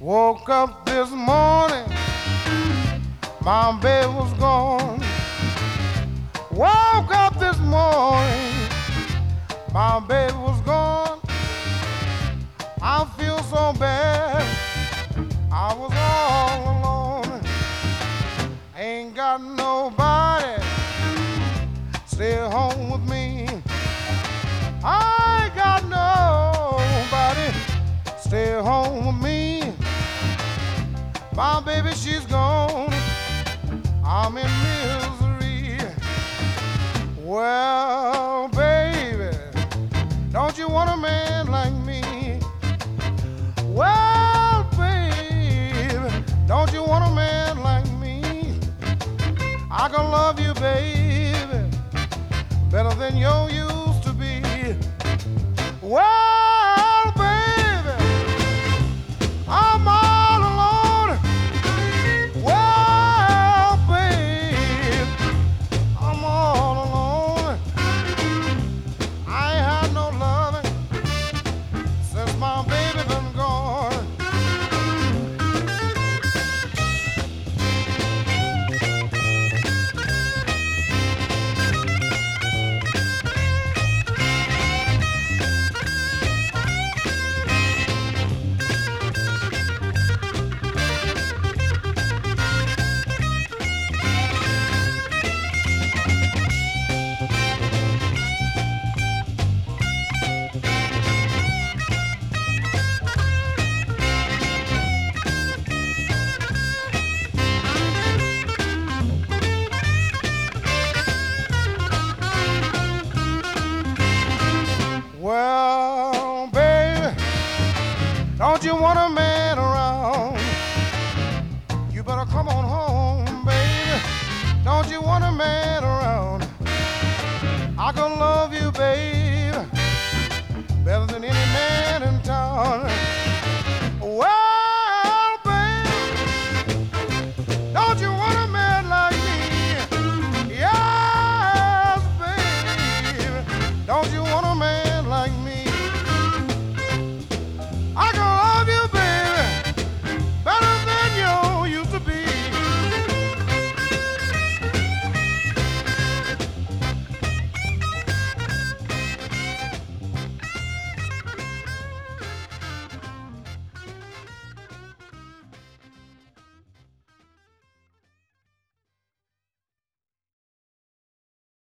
Woke up this morning, my baby was gone. Woke up this morning, my baby was gone. I feel so bad, I was all alone. Ain't got nobody stay home with me. I ain't got nobody stay home with me. My baby, she's gone. I'm in misery. Well, baby, don't you want a man like me? Well, baby, don't you want a man like me? I can love you, baby, better than you used to be. Well,